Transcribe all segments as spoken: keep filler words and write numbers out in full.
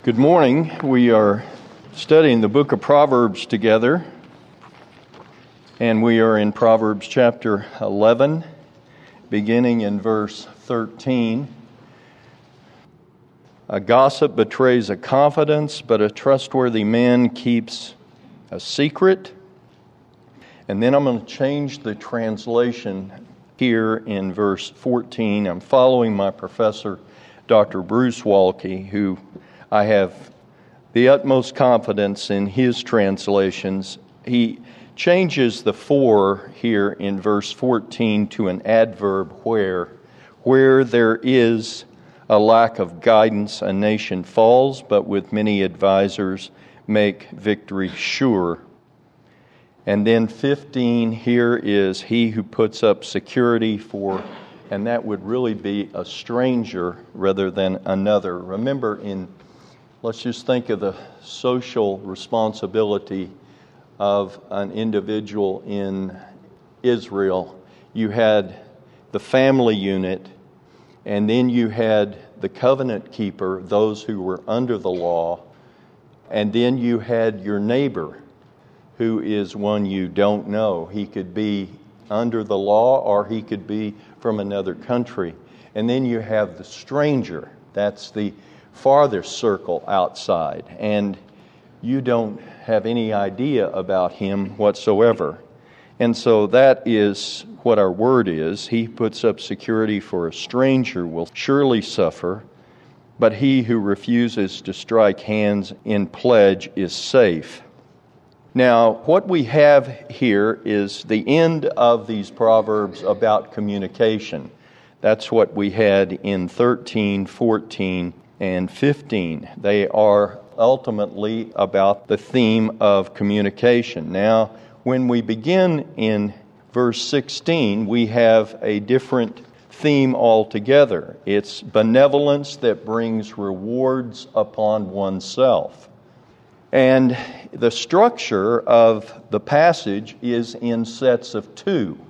Good morning. We are studying the book of Proverbs together, and we are in Proverbs chapter eleven, beginning in verse thirteen. A gossip betrays a confidence, but a trustworthy man keeps a secret. And then I'm going to change the translation here in verse fourteen. I'm following my professor, Doctor Bruce Walke, who I have the utmost confidence in his translations. He changes the for here in verse fourteen to an adverb where. Where there is a lack of guidance, a nation falls, but with many advisors make victory sure. And then fifteen here is he who puts up security for, and that would really be a stranger rather than another. Remember, in let's just think of the social responsibility of an individual in Israel. You had the family unit, and then you had the covenant keeper, those who were under the law, and then you had your neighbor, who is one you don't know. He could be under the law or he could be from another country. And then you have the stranger. That's the farthest circle outside, and you don't have any idea about him whatsoever. And so that is what our word is. He puts up security for a stranger will surely suffer, but he who refuses to strike hands in pledge is safe. Now, what we have here is the end of these proverbs about communication. That's what we had in thirteen, fourteen, and fifteen. They are ultimately about the theme of communication. Now, when we begin in verse sixteen, we have a different theme altogether. It's benevolence that brings rewards upon oneself. And the structure of the passage is in sets of two.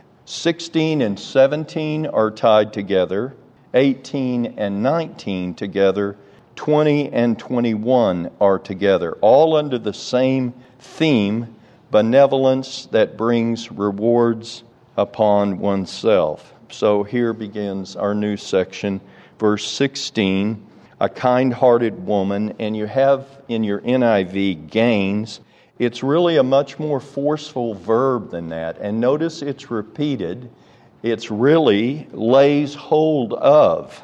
sixteen and seventeen are tied together, eighteen and nineteen together, twenty and twenty-one are together, all under the same theme, benevolence that brings rewards upon oneself. So here begins our new section, verse sixteen, a kind-hearted woman, and you have in your N I V gains. It's really a much more forceful verb than that, and notice it's repeated. It's really lays hold of,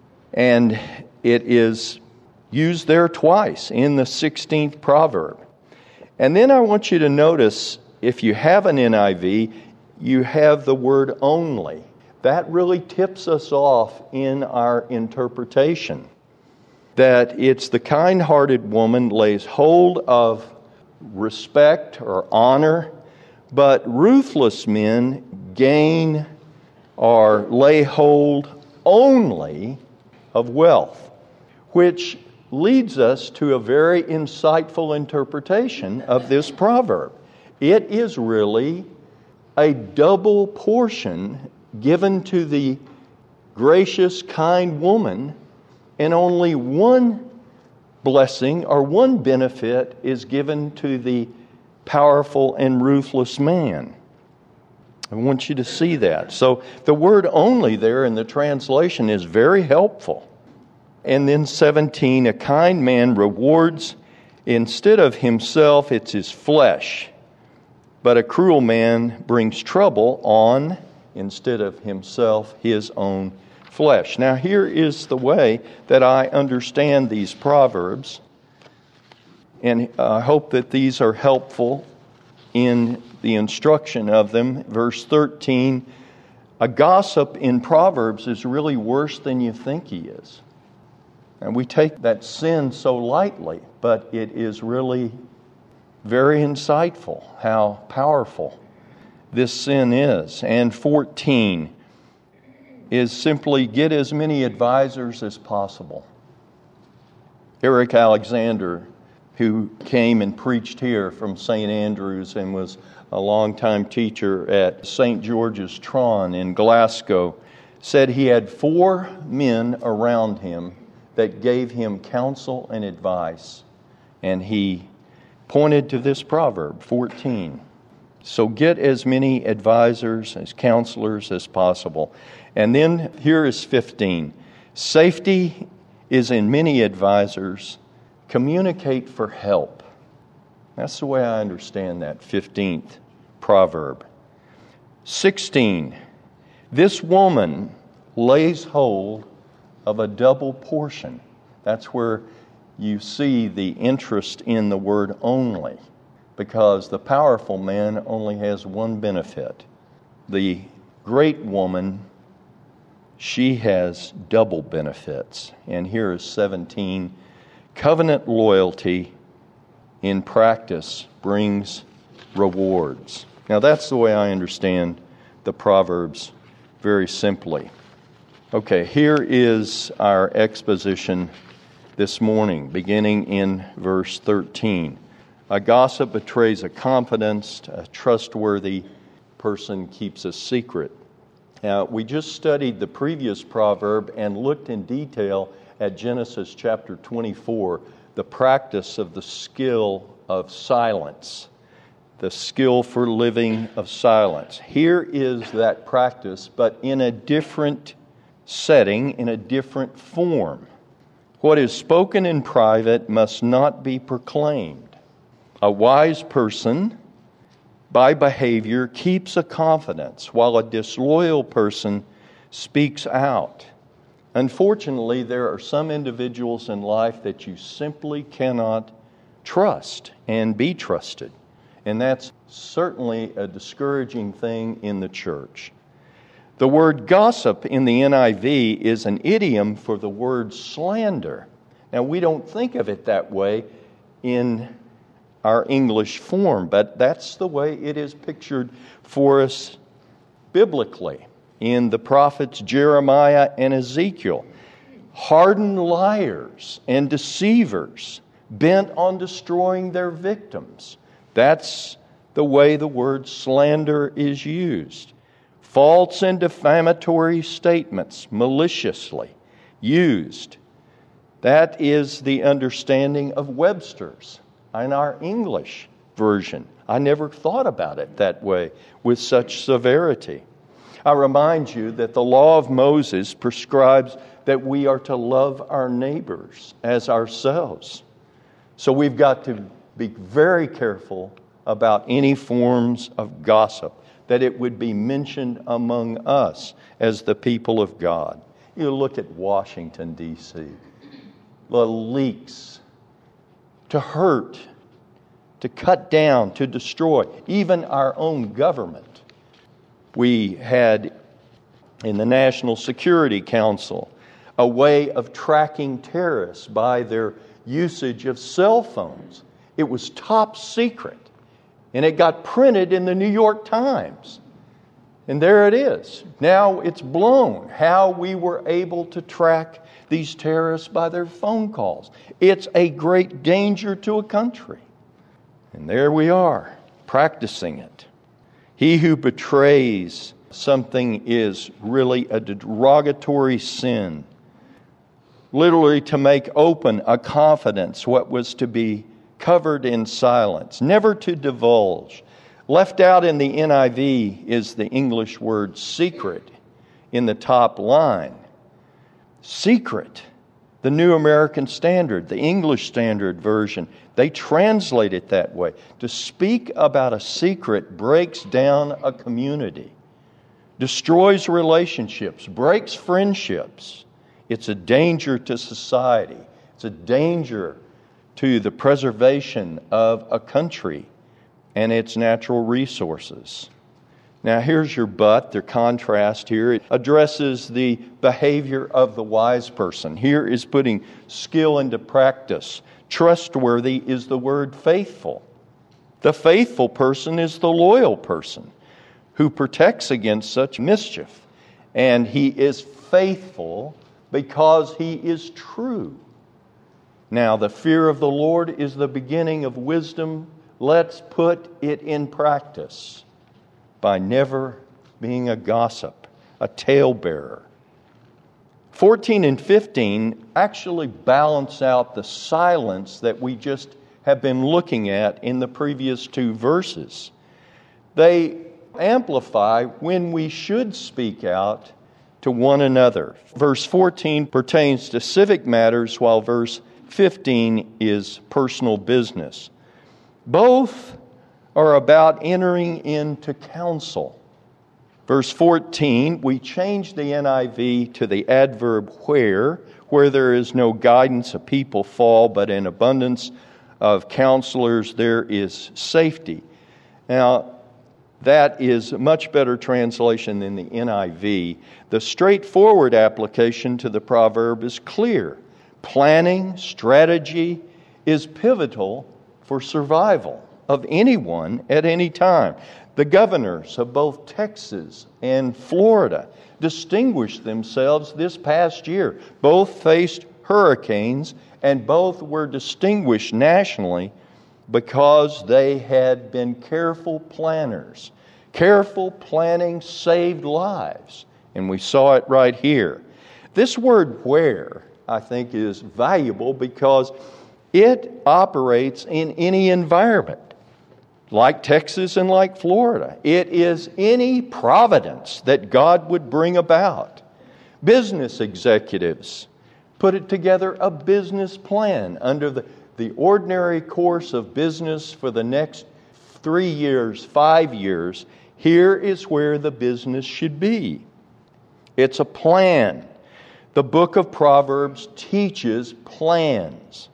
and it is used there twice in the sixteenth proverb. And then I want you to notice, if you have an N I V, you have the word only. That really tips us off in our interpretation, that it's the kind-hearted woman lays hold of respect or honor, but ruthless men gain or lay hold only of wealth, which leads us to a very insightful interpretation of this proverb. It is really a double portion given to the gracious, kind woman, and only one blessing or one benefit is given to the powerful and ruthless man. I want you to see that. So the word only there in the translation is very helpful. And then seventeen, a kind man rewards instead of himself, it's his flesh. But a cruel man brings trouble on, instead of himself, his own flesh. Now here is the way that I understand these proverbs, and I hope that these are helpful in the instruction of them. Verse thirteen, a gossip in Proverbs is really worse than you think he is. And we take that sin so lightly, but it is really very insightful how powerful this sin is. And fourteen is simply get as many advisors as possible. Eric Alexander, who came and preached here from Saint Andrews and was a longtime teacher at Saint George's Tron in Glasgow, said he had four men around him that gave him counsel and advice. And he pointed to this proverb, fourteen. So get as many advisors, as counselors as possible. And then here is fifteen. Safety is in many advisors. Communicate for help. That's the way I understand that fifteenth proverb. sixteen. This woman lays hold of a double portion. That's where you see the interest in the word only, because the powerful man only has one benefit. The great woman, she has double benefits. And here is seventeen. Covenant loyalty in practice brings rewards. Now that's the way I understand the Proverbs very simply. Okay, here is our exposition this morning, beginning in verse thirteen. A gossip betrays a confidence, a trustworthy person keeps a secret. Now, we just studied the previous proverb and looked in detail at Genesis chapter twenty-four, the practice of the skill of silence, the skill for living of silence. Here is that practice, but in a different setting, in a different form. What is spoken in private must not be proclaimed. A wise person, by behavior, keeps a confidence, while a disloyal person speaks out. Unfortunately, there are some individuals in life that you simply cannot trust and be trusted. And that's certainly a discouraging thing in the church. The word gossip in the N I V is an idiom for the word slander. Now, we don't think of it that way in our English form, but that's the way it is pictured for us biblically in the prophets Jeremiah and Ezekiel. Hardened liars and deceivers bent on destroying their victims. That's the way the word slander is used. False and defamatory statements, maliciously used. That is the understanding of Webster's in our English version. I never thought about it that way with such severity. I remind you that the law of Moses prescribes that we are to love our neighbors as ourselves. So we've got to be very careful about any forms of gossip, that it would be mentioned among us as the people of God. You look at Washington, D C, the leaks to hurt, to cut down, to destroy, even our own government. We had in the National Security Council a way of tracking terrorists by their usage of cell phones. It was top secret. And it got printed in the New York Times. And there it is. Now it's blown how we were able to track these terrorists by their phone calls. It's a great danger to a country. And there we are, practicing it. He who betrays something is really a derogatory sin. Literally to make open a confidence, what was to be covered in silence, never to divulge. Left out in the N I V is the English word secret in the top line. Secret. The New American Standard, the English Standard Version, they translate it that way. To speak about a secret breaks down a community, destroys relationships, breaks friendships. It's a danger to society. It's a danger to the preservation of a country and its natural resources. Now here's your but, their contrast here. It addresses the behavior of the wise person. Here is putting skill into practice. Trustworthy is the word faithful. The faithful person is the loyal person who protects against such mischief. And he is faithful because he is true. Now, the fear of the Lord is the beginning of wisdom. Let's put it in practice by never being a gossip, a talebearer. fourteen and fifteen actually balance out the silence that we just have been looking at in the previous two verses. They amplify when we should speak out to one another. Verse fourteen pertains to civic matters, while verse fifteen is personal business. Both are about entering into counsel. Verse fourteen, we change the N I V to the adverb where. Where there is no guidance, a people fall, but in abundance of counselors there is safety. Now, that is a much better translation than the N I V. The straightforward application to the proverb is clear. Planning, strategy is pivotal for survival of anyone at any time. The governors of both Texas and Florida distinguished themselves this past year. Both faced hurricanes, and both were distinguished nationally because they had been careful planners. Careful planning saved lives, and we saw it right here. This word where, I think, is valuable because it operates in any environment, like Texas and like Florida. It is any providence that God would bring about. Business executives put it together a business plan under the, the ordinary course of business for the next three years, five years. Here is where the business should be. It's a plan. The book of Proverbs teaches plans.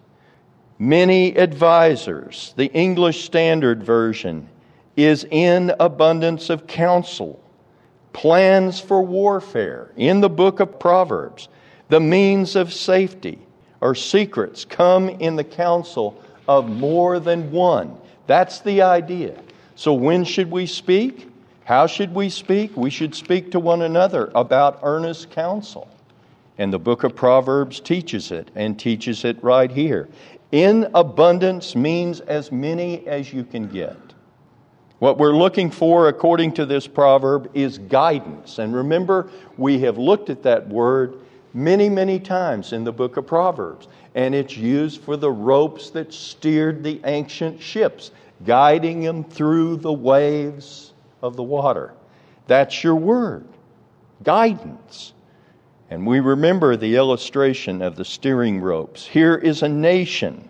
Many advisors, the English Standard Version, is in abundance of counsel. Plans for warfare in the book of Proverbs. The means of safety or secrets come in the counsel of more than one. That's the idea. So when should we speak? How should we speak? We should speak to one another about earnest counsel. And the book of Proverbs teaches it, and teaches it right here. In abundance means as many as you can get. What we're looking for, according to this proverb, is guidance. And remember, we have looked at that word many, many times in the book of Proverbs. And it's used for the ropes that steered the ancient ships, guiding them through the waves of the water. That's your word, guidance. And we remember the illustration of the steering ropes. Here is a nation.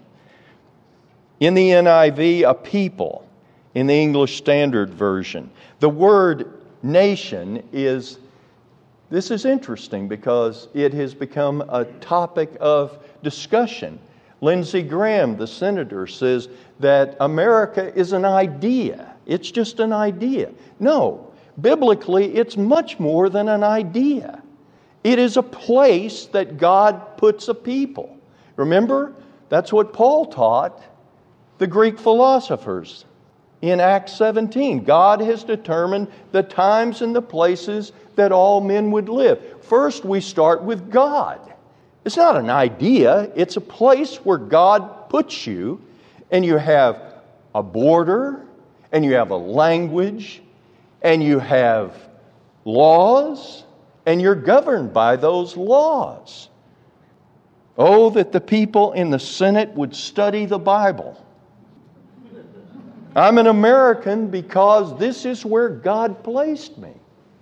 In the N I V, a people. In the English Standard Version. The word nation is, this is interesting because it has become a topic of discussion. Lindsey Graham, the senator, says that America is an idea. It's just an idea. No, biblically, it's much more than an idea. It is a place that God puts a people. Remember, that's what Paul taught the Greek philosophers in Acts seventeen. God has determined the times and the places that all men would live. First, we start with God. It's not an idea. It's a place where God puts you, and you have a border, and you have a language, and you have laws, and you're governed by those laws. Oh, that the people in the Senate would study the Bible. I'm an American because this is where God placed me.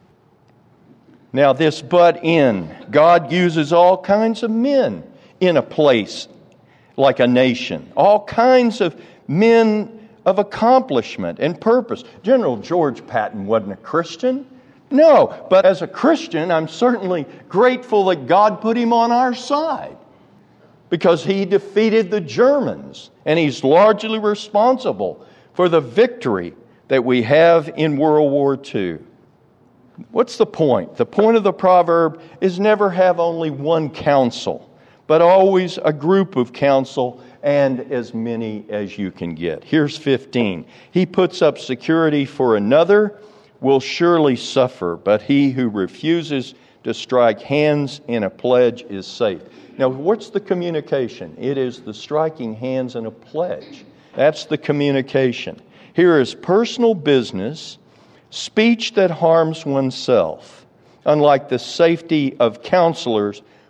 Now, this but in. God uses all kinds of men in a place like a nation. All kinds of men of accomplishment and purpose. General George Patton wasn't a Christian. No, but as a Christian, I'm certainly grateful that God put him on our side because he defeated the Germans, and he's largely responsible for the victory that we have in World War Two. What's the point? The point of the proverb is never have only one counsel, but always a group of counsel and as many as you can get. Here's fifteen. He puts up security for another will surely suffer, but he who refuses to strike hands in a pledge is safe. Now, what's the communication? It is the striking hands in a pledge. That's the communication. Here is personal business, speech that harms oneself. Unlike the safety of counselors,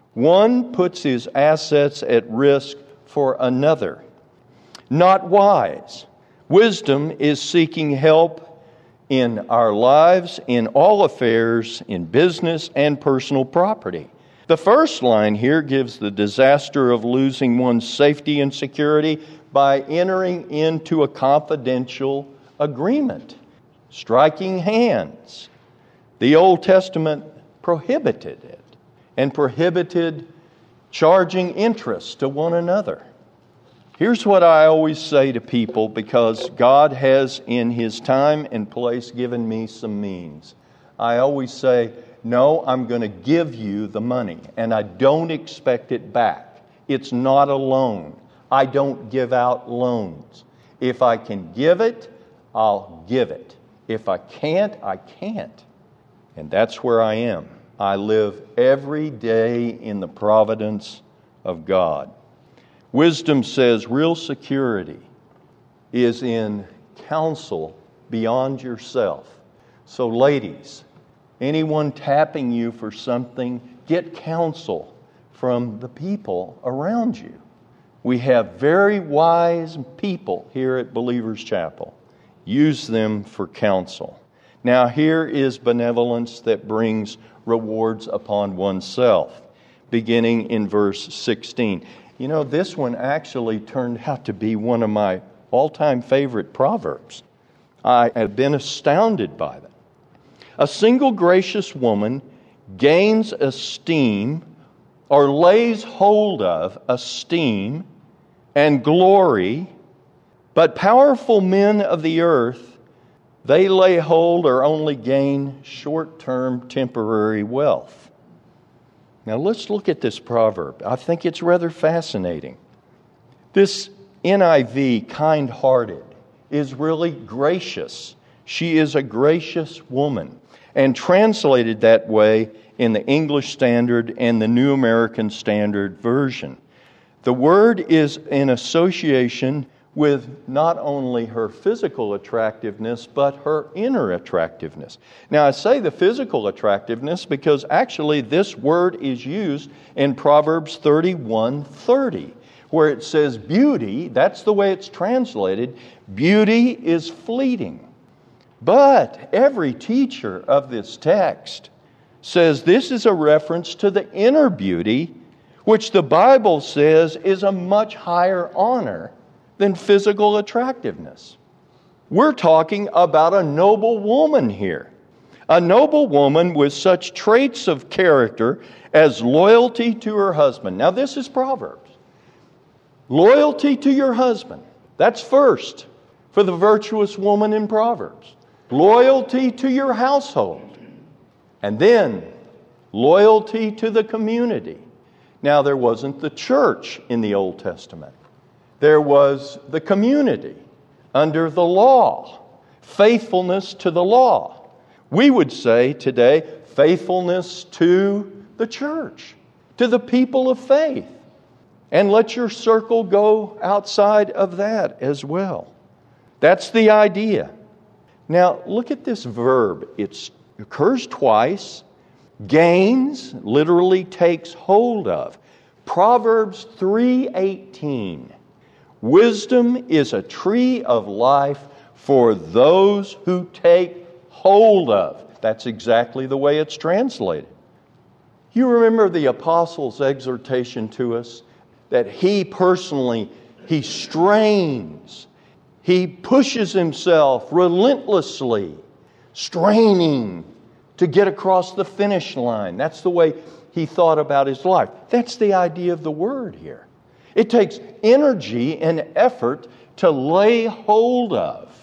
One puts his assets at risk for another. Not wise. Wisdom is seeking help in our lives, in all affairs, in business and personal property. The first line here gives the disaster of losing one's safety and security by entering into a confidential agreement, striking hands. The Old Testament prohibited it and prohibited charging interest to one another. Here's what I always say to people, because God has in His time and place given me some means. I always say, no, I'm going to give you the money, and I don't expect it back. It's not a loan. I don't give out loans. If I can give it, I'll give it. If I can't, I can't. And that's where I am. I live every day in the providence of God. Wisdom says real security is in counsel beyond yourself. So ladies, anyone tapping you for something, get counsel from the people around you. We have very wise people here at Believers Chapel. Use them for counsel. Now here is benevolence that brings rewards upon oneself, beginning in verse sixteen. You know, this one actually turned out to be one of my all-time favorite proverbs. I have been astounded by them. A single gracious woman gains esteem or lays hold of esteem and glory, but powerful men of the earth, they lay hold or only gain short-term temporary wealth. Now let's look at this proverb. I think it's rather fascinating. This N I V, kind-hearted, is really gracious. She is a gracious woman. And translated that way in the English Standard and the New American Standard Version. The word is in association with not only her physical attractiveness, but her inner attractiveness. Now, I say the physical attractiveness because actually this word is used in Proverbs thirty-one thirty, where it says beauty, that's the way it's translated, beauty is fleeting. But every teacher of this text says this is a reference to the inner beauty, which the Bible says is a much higher honor than physical attractiveness. We're talking about a noble woman here. A noble woman with such traits of character as loyalty to her husband. Now this is Proverbs. Loyalty to your husband. That's first for the virtuous woman in Proverbs. Loyalty to your household. And then loyalty to the community. Now there wasn't the church in the Old Testament. There was the community under the law, faithfulness to the law. We would say today, faithfulness to the church, to the people of faith. And let your circle go outside of that as well. That's the idea. Now, look at this verb. It occurs twice. Gains literally takes hold of. Proverbs three eighteen. Wisdom is a tree of life for those who take hold of. That's exactly the way it's translated. You remember the apostle's exhortation to us that he personally, he strains, he pushes himself relentlessly, straining to get across the finish line. That's the way he thought about his life. That's the idea of the word here. It takes energy and effort to lay hold of.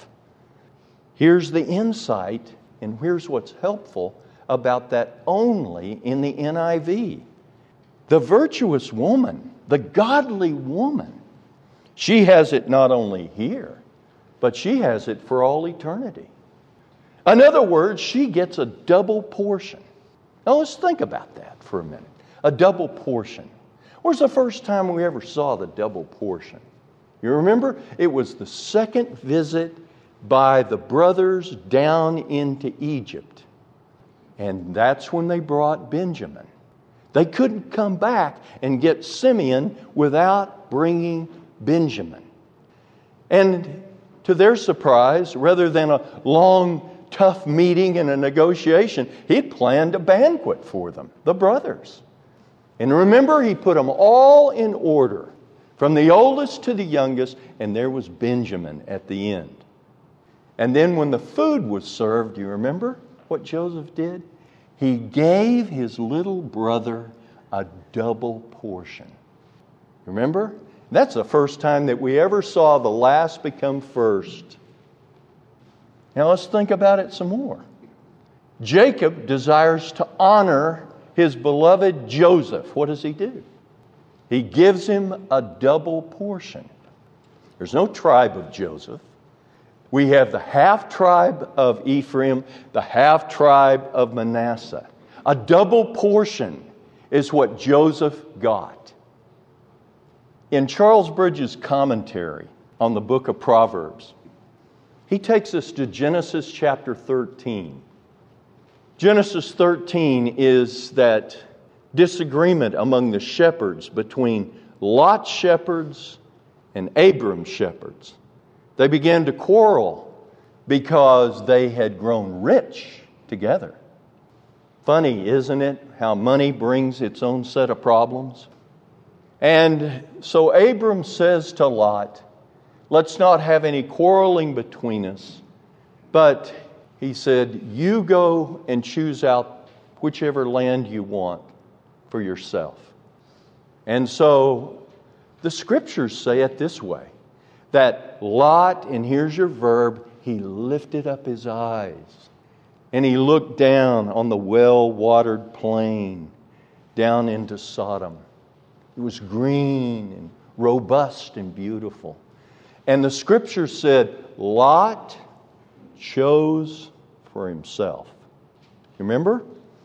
Here's the insight, and here's what's helpful about that only in the N I V. The virtuous woman, the godly woman, she has it not only here, but she has it for all eternity. In other words, she gets a double portion. Now let's think about that for a minute. A double portion. Where's the first time we ever saw the double portion? You remember? It was the second visit by the brothers down into Egypt. And that's when they brought Benjamin. They couldn't come back and get Simeon without bringing Benjamin. And to their surprise, rather than a long, tough meeting and a negotiation, he'd planned a banquet for them, the brothers. And remember, he put them all in order, from the oldest to the youngest, and there was Benjamin at the end. And then when the food was served, do you remember what Joseph did? He gave his little brother a double portion. Remember? That's the first time that we ever saw the last become first. Now let's think about it some more. Jacob desires to honor his beloved Joseph. What does he do? He gives him a double portion. There's no tribe of Joseph. We have the half tribe of Ephraim, the half tribe of Manasseh. A double portion is what Joseph got. In Charles Bridges' commentary on the book of Proverbs, he takes us to Genesis chapter thirteen. Genesis thirteen is that disagreement among the shepherds between Lot's shepherds and Abram's shepherds. They began to quarrel because they had grown rich together. Funny, isn't it, how money brings its own set of problems? And so Abram says to Lot, let's not have any quarreling between us, but he said, you go and choose out whichever land you want for yourself. And so the scriptures say it this way, that Lot, and here's your verb, he lifted up his eyes and he looked down on the well-watered plain down into Sodom. It was green and robust and beautiful. And the scripture said, Lot chose for himself. Remember?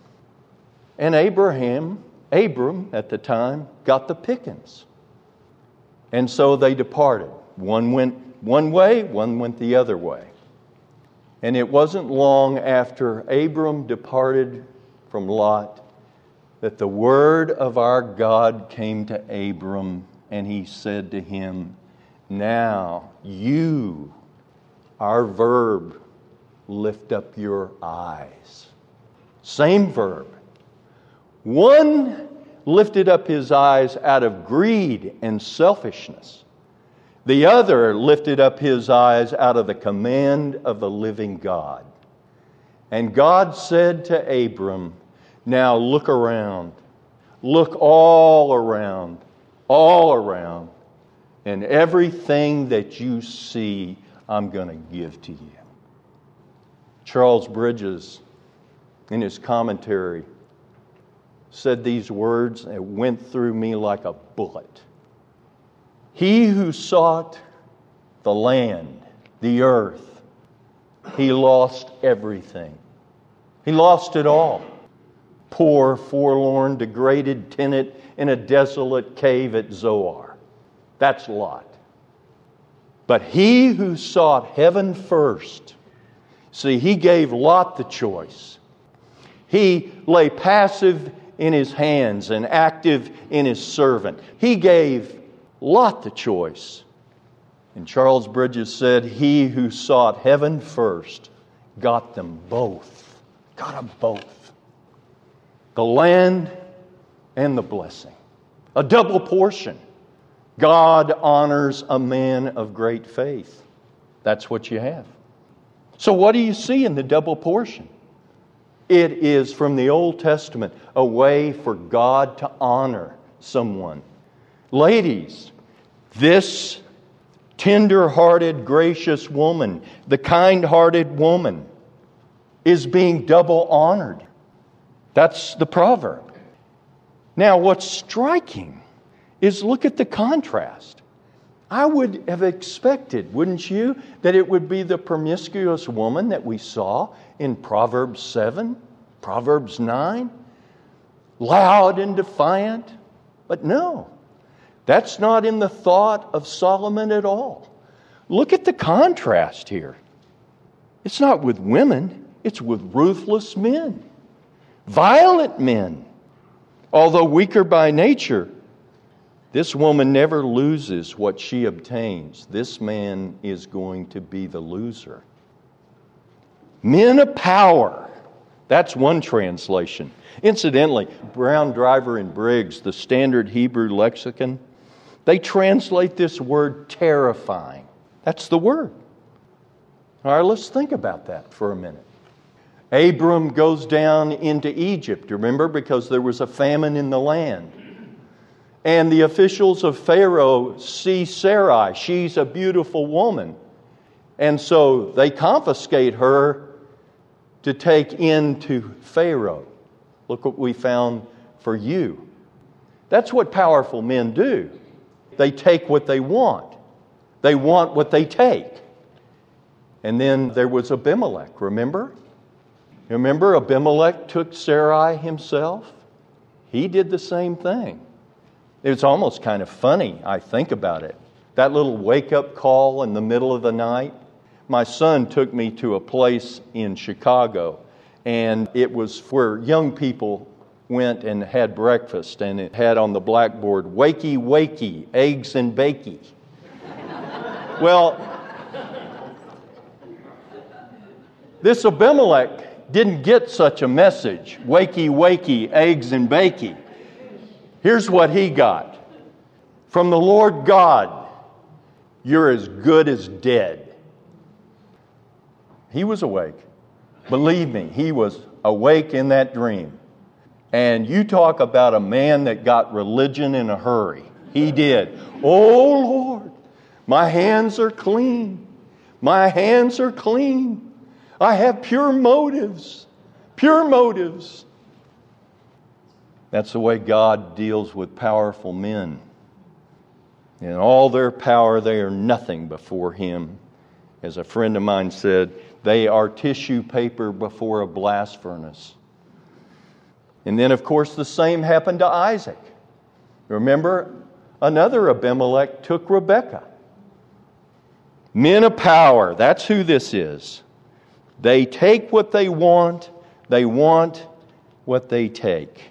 And Abraham, Abram at the time, got the pickings. And so they departed. One went one way, one went the other way. And it wasn't long after Abram departed from Lot that the word of our God came to Abram, and he said to him, now you, our verb, lift up your eyes. Same verb. One lifted up his eyes out of greed and selfishness. The other lifted up his eyes out of the command of the living God. And God said to Abram, now look around. Look all around. All around. And everything that you see, I'm going to give to you. Charles Bridges, in his commentary, said these words that went through me like a bullet. He who sought the land, the earth, he lost everything. He lost it all. Poor, forlorn, degraded tenant in a desolate cave at Zoar. That's Lot. But he who sought heaven first, see, he gave Lot the choice. He lay passive in his hands and active in his servant. He gave Lot the choice. And Charles Bridges said, he who sought heaven first got them both. Got them both. The land and the blessing. A double portion. God honors a man of great faith. That's what you have. So what do you see in the double portion? It is from the Old Testament a way for God to honor someone. Ladies, this tender-hearted, gracious woman, the kind-hearted woman, is being double honored. That's the proverb. Now, what's striking is look at the contrast. I would have expected, wouldn't you, that it would be the promiscuous woman that we saw in Proverbs seven, Proverbs nine, loud and defiant. But no, that's not in the thought of Solomon at all. Look at the contrast here. It's not with women, it's with ruthless men, violent men, Although weaker by nature, this woman never loses what she obtains. This man is going to be the loser. Men of power. That's one translation. Incidentally, Brown, Driver, and Briggs, the standard Hebrew lexicon, they translate this word terrifying. That's the word. All right, let's think about that for a minute. Abram goes down into Egypt, remember, because there was a famine in the land. And the officials of Pharaoh see Sarai. She's a beautiful woman. And so they confiscate her to take into Pharaoh. Look what we found for you. That's what powerful men do. They take what they want. They want what they take. And then there was Abimelech, remember? Remember Abimelech took Sarai himself? He did the same thing. It's almost kind of funny, I think about it. That little wake-up call in the middle of the night. My son took me to a place in Chicago, and it was where young people went and had breakfast, and it had on the blackboard, "Wakey, wakey, eggs and bakey." Well, this Abimelech didn't get such a message, "Wakey, wakey, eggs and bakey." Here's what he got. From the Lord God, you're as good as dead. He was awake. Believe me, he was awake in that dream. And you talk about a man that got religion in a hurry. He did. Oh, Lord, my hands are clean. My hands are clean. I have pure motives. Pure motives. That's the way God deals with powerful men. In all their power, they are nothing before Him. As a friend of mine said, they are tissue paper before a blast furnace. And then, of course, the same happened to Isaac. Remember, another Abimelech took Rebekah. Men of power, that's who this is. They take what they want, they want what they take.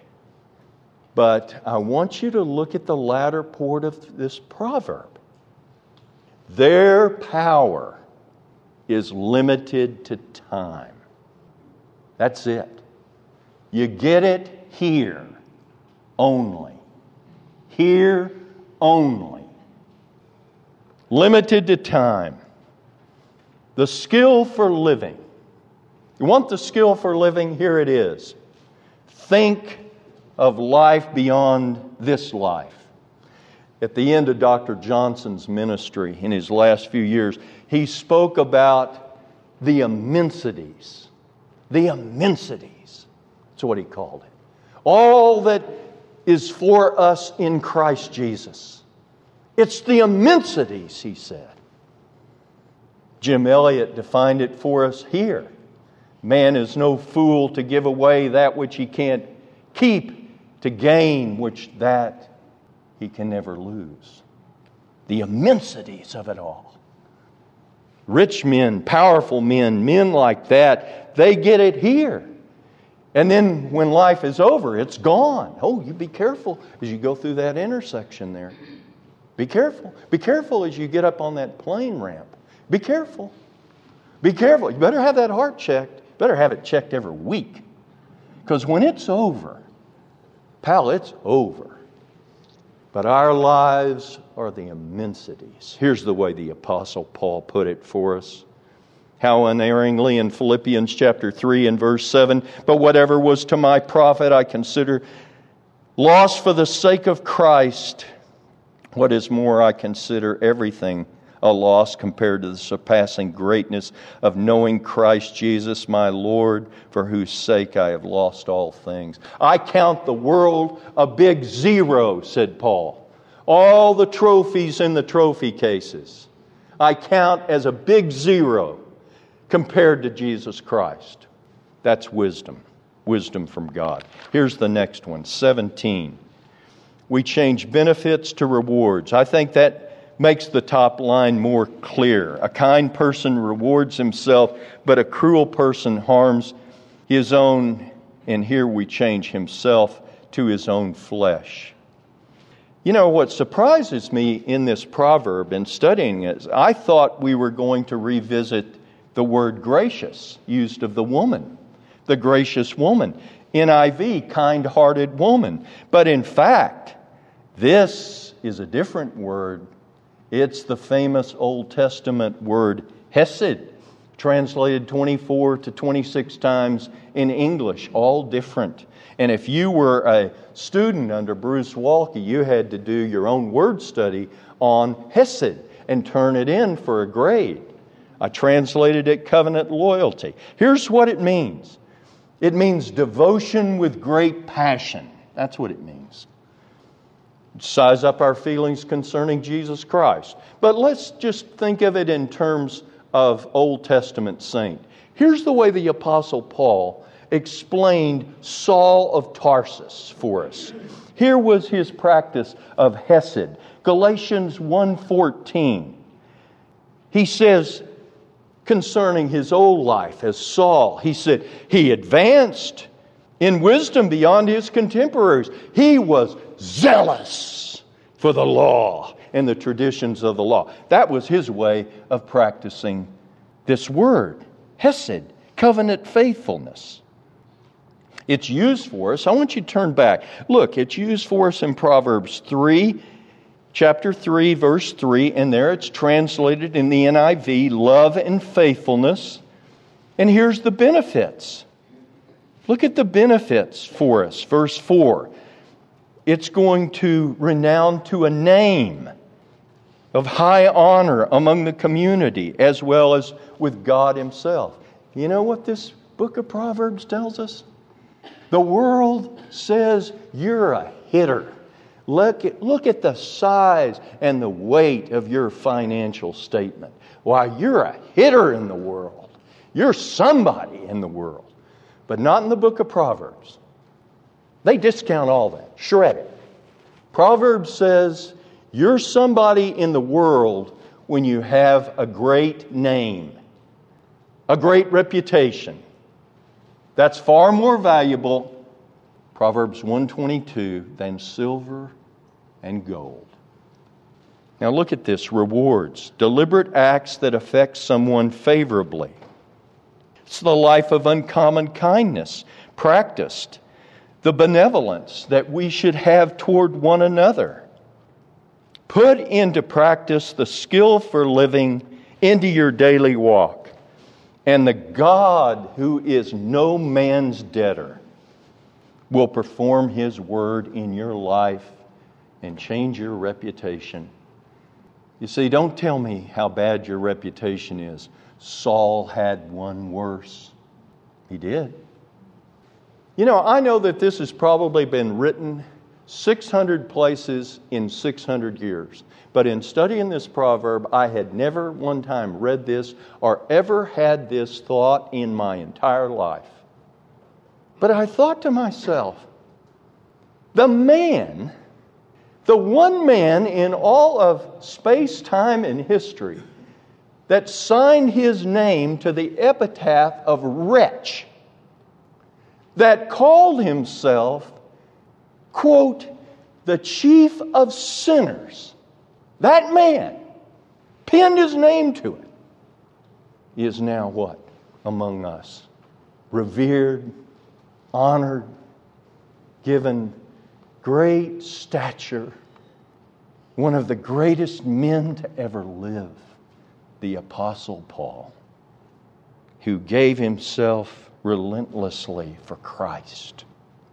But I want you to look at the latter part of this proverb. Their power is limited to time. That's it. You get it here only. Here only. Limited to time. The skill for living. You want the skill for living? Here it is. Think of life beyond this life. At the end of Doctor Johnson's ministry in his last few years, he spoke about the immensities. The immensities. That's what he called it. All that is for us in Christ Jesus. It's the immensities, he said. Jim Elliot defined it for us here. Man is no fool to give away that which he can't keep, to gain which that he can never lose. The immensities of it all. Rich men, powerful men, men like that, they get it here. And then when life is over, it's gone. Oh, you be careful as you go through that intersection there. Be careful. Be careful as you get up on that plane ramp. Be careful. Be careful. You better have that heart checked. Better have it checked every week. Because when it's over, pal, it's over. But our lives are the immensities. Here's the way the Apostle Paul put it for us. How unerringly in Philippians chapter three and verse seven, but whatever was to my profit I consider loss for the sake of Christ. What is more, I consider everything a loss compared to the surpassing greatness of knowing Christ Jesus my Lord, for whose sake I have lost all things. I count the world a big zero, said Paul. All the trophies in the trophy cases I count as a big zero compared to Jesus Christ. That's wisdom. Wisdom from God. Here's the next one, seventeen. We change benefits to rewards. I think that makes the top line more clear. A kind person rewards himself, but a cruel person harms his own. And here we change himself to his own flesh. You know, what surprises me in this proverb and studying it is I thought we were going to revisit the word gracious used of the woman, the gracious woman. N I V, kind-hearted woman. But in fact, this is a different word. It's the famous Old Testament word hesed, translated twenty-four to twenty-six times in English, all different. And if you were a student under Bruce Walke, you had to do your own word study on hesed and turn it in for a grade. I translated it covenant loyalty. Here's what it means. It means devotion with great passion. That's what it means. Size up our feelings concerning Jesus Christ. But let's just think of it in terms of Old Testament saint. Here's the way the Apostle Paul explained Saul of Tarsus for us. Here was his practice of hesed. Galatians one fourteen. He says concerning his old life as Saul, he said, he advanced in wisdom beyond his contemporaries. He was zealous for the law and the traditions of the law. That was his way of practicing this word, hesed, covenant faithfulness. It's used for us. I want you to turn back. Look, it's used for us in Proverbs three, chapter three, verse three, and there it's translated in the N I V, love and faithfulness. And here's the benefits. Look at the benefits for us. Verse four. It's going to renown to a name of high honor among the community as well as with God Himself. You know what this book of Proverbs tells us? The world says you're a hitter. Look at, look at the size and the weight of your financial statement. Why, you're a hitter in the world. You're somebody in the world. But not in the book of Proverbs. They discount all that. Shred it. Proverbs says you're somebody in the world when you have a great name, a great reputation. That's far more valuable, Proverbs one twenty-two, than silver and gold. Now look at this, rewards. Deliberate acts that affect someone favorably. It's the life of uncommon kindness, practiced. The benevolence that we should have toward one another. Put into practice the skill for living into your daily walk. And the God who is no man's debtor will perform His word in your life and change your reputation. You see, don't tell me how bad your reputation is. Saul had one worse. He did. You know, I know that this has probably been written six hundred places in six hundred years. But in studying this proverb, I had never one time read this or ever had this thought in my entire life. But I thought to myself, the man, the one man in all of space, time, and history that signed his name to the epitaph of wretch, that called himself, quote, the chief of sinners. That man pinned his name to it. He is now what? Among us. Revered, honored, given great stature. One of the greatest men to ever live. The Apostle Paul, who gave himself relentlessly for Christ.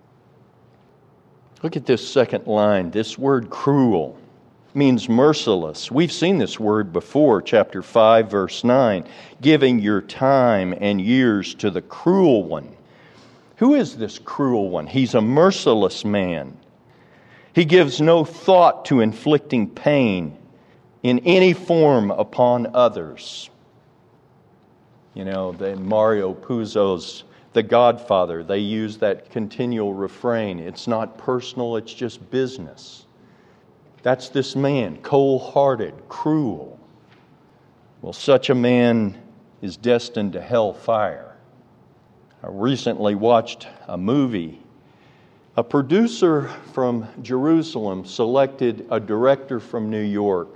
Look at this second line. This word cruel means merciless. We've seen this word before, chapter five, verse nine. Giving your time and years to the cruel one. Who is this cruel one? He's a merciless man. He gives no thought to inflicting pain in any form upon others. You know, the Mario Puzo's The Godfather, they use that continual refrain. It's not personal, it's just business. That's this man, cold-hearted, cruel. Well, such a man is destined to hell fire. I recently watched a movie A producer from Jerusalem selected a director from New York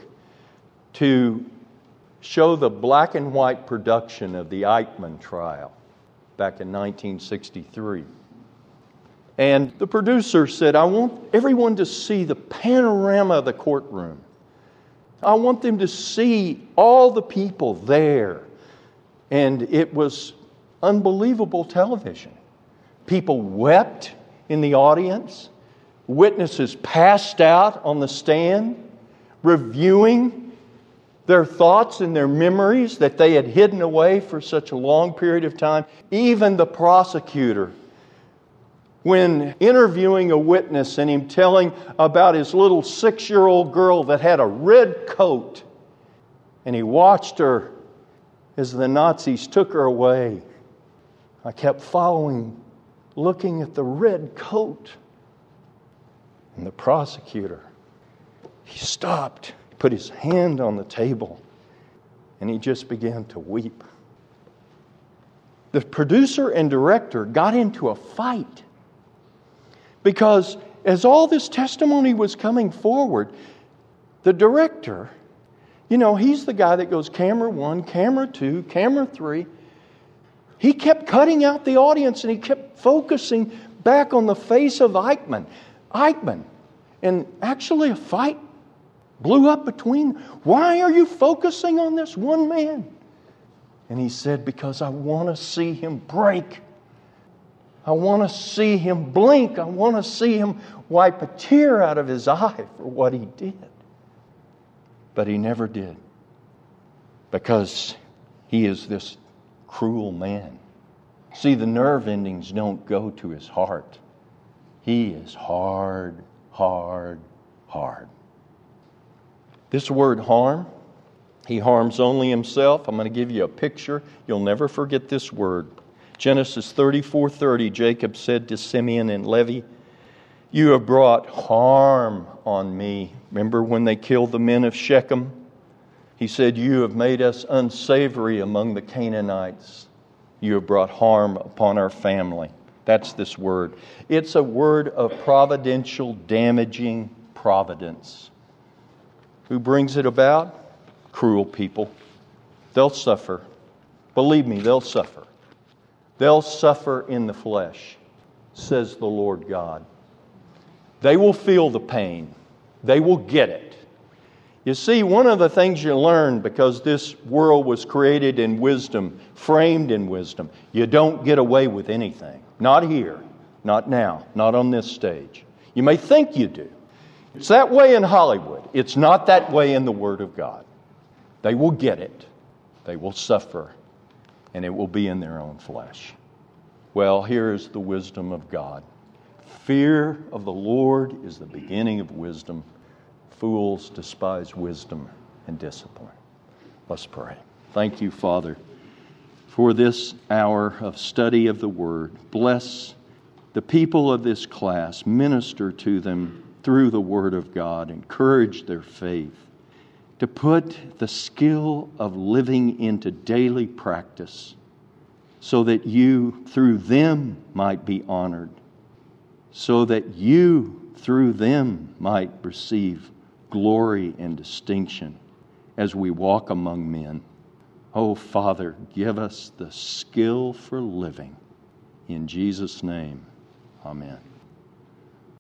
to show the black and white production of the Eichmann trial back in nineteen sixty-three. And the producer said, I want everyone to see the panorama of the courtroom. I want them to see all the people there. And it was unbelievable television. People wept in the audience. Witnesses passed out on the stand, reviewing their thoughts and their memories that they had hidden away for such a long period of time. Even the prosecutor, when interviewing a witness and him telling about his little six-year-old girl that had a red coat, and he watched her as the Nazis took her away. I kept following, looking at the red coat. And the prosecutor, he stopped, put his hand on the table, and he just began to weep. The producer and director got into a fight because as all this testimony was coming forward, the director, you know, he's the guy that goes camera one, camera two, camera three. He kept cutting out the audience and he kept focusing back on the face of Eichmann. Eichmann. And actually a fight blew up between, why are you focusing on this one man? And he said, because I want to see him break. I want to see him blink. I want to see him wipe a tear out of his eye for what he did. But he never did. Because he is this cruel man. See, the nerve endings don't go to his heart. He is hard, hard, hard. This word harm, he harms only himself. I'm going to give you a picture. You'll never forget this word. Genesis thirty-four thirty, Jacob said to Simeon and Levi, you have brought harm on me. Remember when they killed the men of Shechem? He said, you have made us unsavory among the Canaanites. You have brought harm upon our family. That's this word. It's a word of providential, damaging providence. Who brings it about? Cruel people. They'll suffer. Believe me, they'll suffer. They'll suffer in the flesh, says the Lord God. They will feel the pain. They will get it. You see, one of the things you learn, because this world was created in wisdom, framed in wisdom, you don't get away with anything. Not here, not now, not on this stage. You may think you do. It's that way in Hollywood. It's not that way in the Word of God. They will get it. They will suffer. And it will be in their own flesh. Well, here is the wisdom of God. Fear of the Lord is the beginning of wisdom. Fools despise wisdom and discipline. Let's pray. Thank you, Father, for this hour of study of the Word. Bless the people of this class. Minister to them through the Word of God. Encourage their faith to put the skill of living into daily practice so that you, through them, might be honored, so that you, through them, might receive glory and distinction as we walk among men. Oh, Father, give us the skill for living. In Jesus' name, amen.